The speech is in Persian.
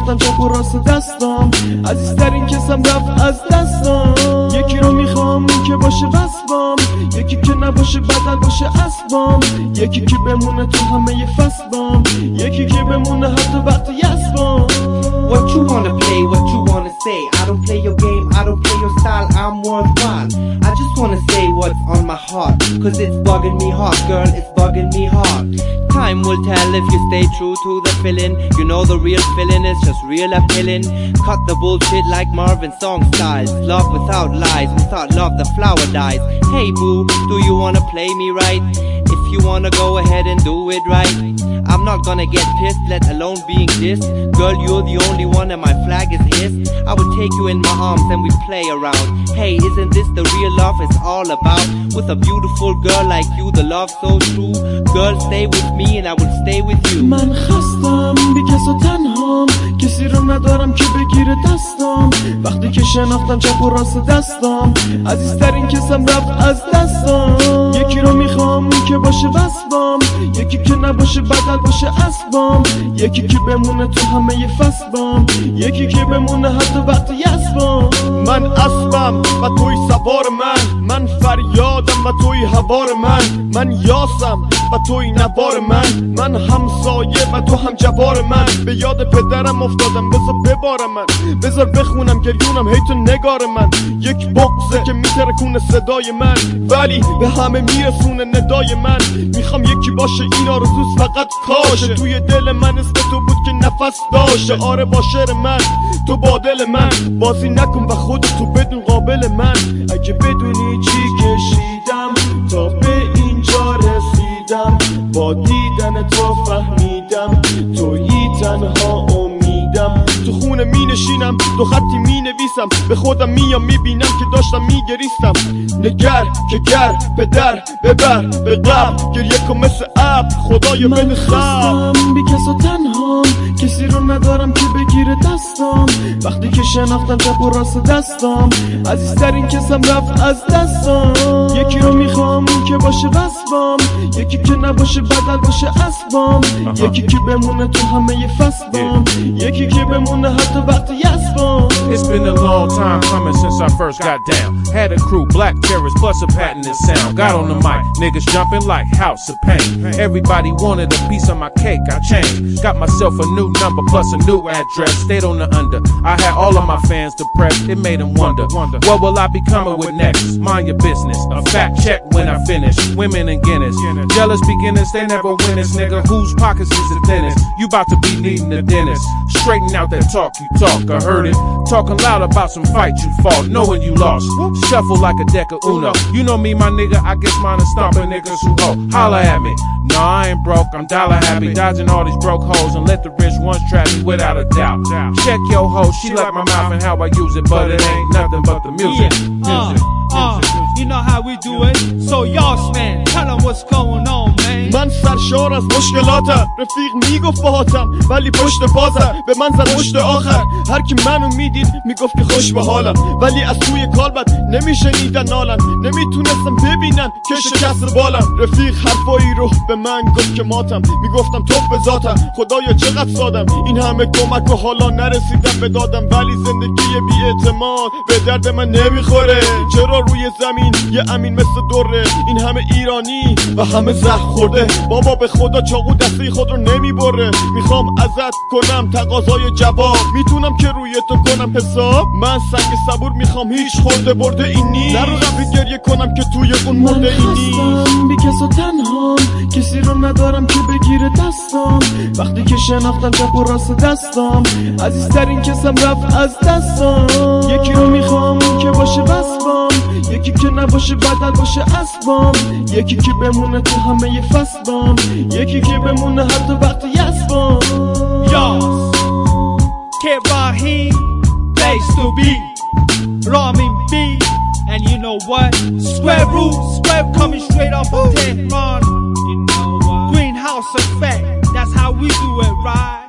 شناختم چپ و راست دستم، عزیزترین کسم رفت از دستم. یکی رو میخوام اون که باشه وصفم، یکی که نباشه بدل باشه اسبم، یکی که بمونه تو همه فصلم، یکی که بمونه حتی وقت یسبم. What you wanna play, what you wanna say, I don't play your game, I don't play your style, I'm worthwhile. I just wanna say what's on my heart, cause it's bugging me hard, girl, it's bugging me hard. Time will tell if you stay true to the feeling. You know the real feeling is just real appealing. Cut the bullshit like Marvin song styles. Love without lies, without love the flower dies. Hey boo, do you wanna play me right? If you wanna go ahead and do it right, I'm not gonna get pissed, let alone being dissed. Girl, you're the only one and my flag is hissed. I would take you in my arms and we play around. Hey, isn't this the real love it's all about? With a beautiful girl like you, the love so true. Girl, stay with me and I will stay with you. من خستم بی کس و تنهام، کسی رو ندارم که بگیره دستم. وقتی که شناختم چپ و راست دستم، عزیزترین کسم رفت از دستم. یکی رو میخوام اون که باشه وصفم، یکی که نباشه بدل باشه اسبم، یکی که بمونه تو همه فصلم، یکی که بمونه حتی وقت یسبم. من اسبم و توی سوار من فریادم و توی هوار من یاسم و توی نوار من همسایه و تو هم جوار من. به یاد پدرم افتادم بذار ببارم من، بذار بخونم گریونم هی تو نگار من. یک بغضه که میترکونه صدای من، ولی به همه میرسونه ندای من. میخوام یکی باشه این آرزوست فقط کاشه، توی دل من اسم تو بود که نفس داشته. آره با شعر من تو با دل من بازی نکن و خودتو بدون قابل من. اگه بدونی چی کشیدم تا به اینجا رسیدم، با دیدن تو فهمیدم تویی تنها امیدم. تو خونه می نشینم، تو خطی می نویسم، به خودم میام میبینم که داشتم میگریستم. نگر که گر به در ببر به قبل، گریه کن مثل ابر خدایا بده خب. من خستم بی کس و تنهام، کسی رو ندارم که بگیره دستم. وقتی که شناختم چپ و راست دستم، عزیزترین کسم رفت از دستم. یکی رو میخوام اون که باشه وصفم، یکی که نباشه بدل باشه اسبم، یکی که بمونه تو همه فصلم، یکی که بمونه حتی وقت یسبم. It's been a long time coming since I first got down. Had a crew, black terrorists plus a patented sound. Got on the mic, niggas jumping like House of Pain. Everybody wanted a piece of my cake, I changed. Got myself a new number plus a new address. Stayed on the under, I had all of my fans depressed. It made them wonder, what will I be coming with next? Mind your business, a fact check when I finish. Women and Guinness, jealous beginners, they never win this, nigga. Whose pockets is the thinnest? You about to be needing the dentist. Straighten out that talk you talk, I heard it. Talking loud about some fight you fought, knowing you lost. Shuffle like a deck of Uno. You know me, my nigga, I guess mine is stomping niggas who ho. Holla at me. No, I ain't broke, I'm dollar happy. Dodging all these broke hoes and let the rich ones trap me without a doubt. Check your hoe, she like my mouth and how I use it, but it ain't nothing but the music. You know how we do it. So y'all man, tell them what's going on, man. من سرشار از مشکلاتم، رفیق میگفت باهاتم ولی پشت بازم به من زد پشت آخر. هر کی منو میدید میگفت که خوش به حالم، ولی از توی کالبد نمیشنیدن نالم. نمیتونستم ببینن که شکست بالم. رفیق حرفایی رو به من گفت که ماتم، میگفتم تو به ذاتم خدایا چقدر سادم. این همه کمک و حالا نرسیدم به دادم، ولی زندگی بی اعتماد به درد من نمیخوره. چرا روی زمین یه امین مثل دوره، این همه ایرانی و همه زخم خورده. بابا به خدا چاقو دسته خود رو نمیبره. میخوام ازت کنم تقاضای جواب، میتونم که روی تو کنم حساب. من سنگ صبور میخوام، هیچ خورده برده این نیست. نرو رفت گریه کنم که توی اون مرده این نیست. من خستم بی کس و تنهام، کسی رو ندارم که بگیره دستم. وقتی که شناختم چپ و راست دستم، عزیزترین کسم رفت از دستم. یکی رو میخوام اون که باشه وصفم، یکی که نباشه بدل باشه اسبم، یکی که بمونه تو همه فصلم، یکی که بمونه حتی وقت یسبم. Yas, Kid Rahim, place to be, Ramin B, and you know what? Square root, square coming straight off of Tehran. You know what? Greenhouse effect, that's how we do it, right?